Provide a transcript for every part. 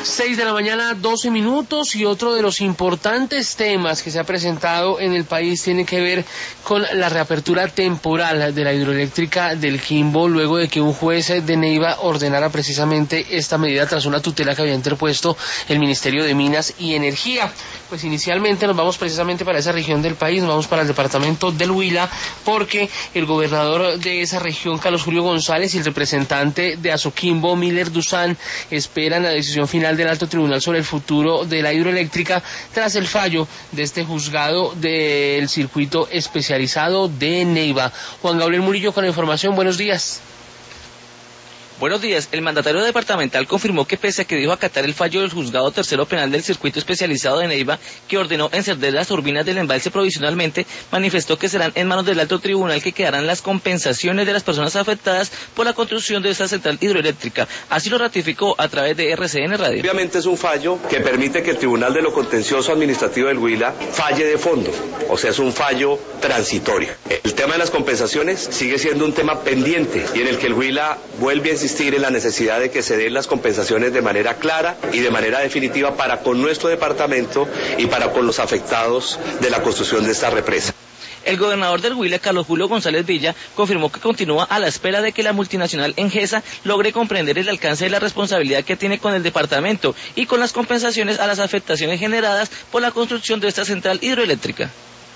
6 de la mañana, 12 minutos, y otro de los importantes temas que se ha presentado en el país tiene que ver con la reapertura temporal de la hidroeléctrica del Quimbo, luego de que un juez de Neiva ordenara precisamente esta medida tras una tutela que había interpuesto el Ministerio de Minas y Energía. Pues inicialmente nos vamos precisamente para esa región del país, nos vamos para el departamento del Huila, porque el gobernador de esa región, Carlos Julio González, y el representante de Azoquimbo, Miller Dusan, esperan la decisión final del Alto Tribunal sobre el futuro de la hidroeléctrica tras el fallo de este juzgado del circuito especializado de Neiva. Juan Gabriel Murillo con la información, buenos días. Buenos días. El mandatario departamental confirmó que pese a que dijo acatar el fallo del juzgado tercero penal del circuito especializado de Neiva, que ordenó encender las turbinas del embalse provisionalmente, manifestó que serán en manos del alto tribunal que quedarán las compensaciones de las personas afectadas por la construcción de esta central hidroeléctrica. Así lo ratificó a través de RCN Radio. Obviamente es un fallo que permite que el Tribunal de lo Contencioso Administrativo del Huila falle de fondo, o sea, es un fallo transitorio. El tema de las compensaciones sigue siendo un tema pendiente y en el que el Huila vuelve a insistir en la necesidad de que se den las compensaciones de manera clara y de manera definitiva para con nuestro departamento y para con los afectados de la construcción de esta represa. El gobernador del Huila, Carlos Julio González Villa, confirmó que continúa a la espera de que la multinacional Engesa logre comprender el alcance de la responsabilidad que tiene con el departamento y con las compensaciones a las afectaciones generadas por la construcción de esta central hidroeléctrica.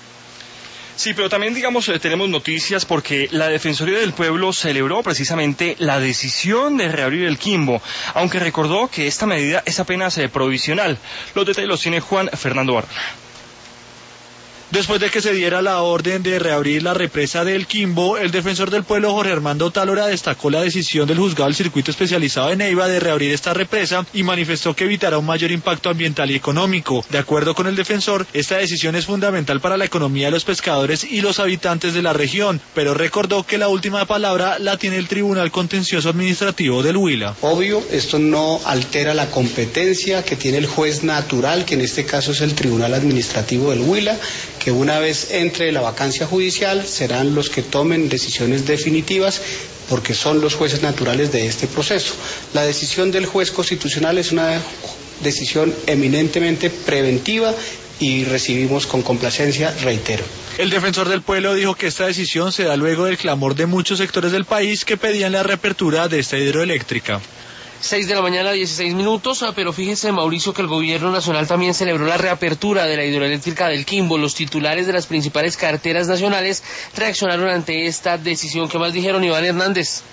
Sí, pero también, tenemos noticias porque la Defensoría del Pueblo celebró precisamente la decisión de reabrir el Quimbo, aunque recordó que esta medida es apenas provisional. Los detalles los tiene Juan Fernando Barra. Después de que se diera la orden de reabrir la represa del Quimbo, el defensor del pueblo Jorge Armando Tálora destacó la decisión del juzgado del circuito especializado de Neiva de reabrir esta represa y manifestó que evitará un mayor impacto ambiental y económico. De acuerdo con el defensor, esta decisión es fundamental para la economía de los pescadores y los habitantes de la región, pero recordó que la última palabra la tiene el Tribunal Contencioso Administrativo del Huila. Obvio, esto no altera la competencia que tiene el juez natural, que en este caso es el Tribunal Administrativo del Huila, que una vez entre la vacancia judicial serán los que tomen decisiones definitivas porque son los jueces naturales de este proceso. La decisión del juez constitucional es una decisión eminentemente preventiva y recibimos con complacencia, reitero. El defensor del pueblo dijo que esta decisión se da luego del clamor de muchos sectores del país que pedían la reapertura de esta hidroeléctrica. 6 de la mañana, 16 minutos, pero fíjese, Mauricio, que el gobierno nacional también celebró la reapertura de la hidroeléctrica del Quimbo. Los titulares de las principales carteras nacionales reaccionaron ante esta decisión. ¿Qué más dijeron, Iván Hernández?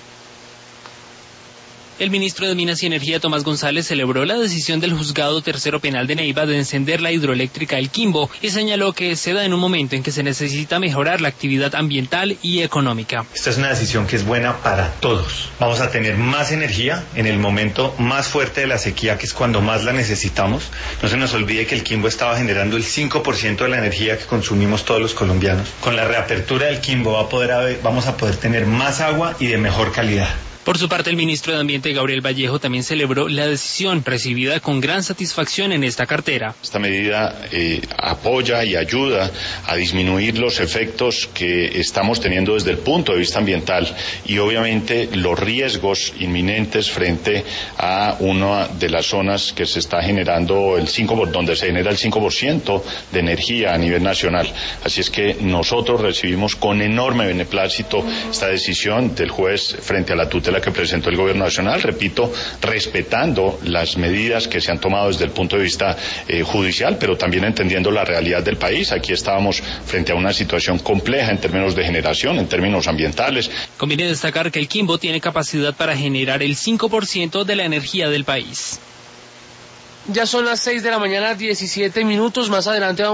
El ministro de Minas y Energía, Tomás González, celebró la decisión del juzgado tercero penal de Neiva de encender la hidroeléctrica del Quimbo y señaló que se da en un momento en que se necesita mejorar la actividad ambiental y económica. Esta es una decisión que es buena para todos. Vamos a tener más energía en el momento más fuerte de la sequía, que es cuando más la necesitamos. No se nos olvide que el Quimbo estaba generando el 5% de la energía que consumimos todos los colombianos. Con la reapertura del Quimbo vamos a poder tener más agua y de mejor calidad. Por su parte, el ministro de Ambiente, Gabriel Vallejo, también celebró la decisión recibida con gran satisfacción en esta cartera. Esta medida apoya y ayuda a disminuir los efectos que estamos teniendo desde el punto de vista ambiental y obviamente los riesgos inminentes frente a una de las zonas que se está generando donde se genera el 5% de energía a nivel nacional. Así es que nosotros recibimos con enorme beneplácito esta decisión del juez frente a la tutela que presentó el gobierno nacional, repito, respetando las medidas que se han tomado desde el punto de vista judicial, pero también entendiendo la realidad del país. Aquí estábamos frente a una situación compleja en términos de generación, en términos ambientales. Conviene destacar que el Quimbo tiene capacidad para generar el 5% de la energía del país. Ya son las 6 de la mañana, 17 minutos, más adelante vamos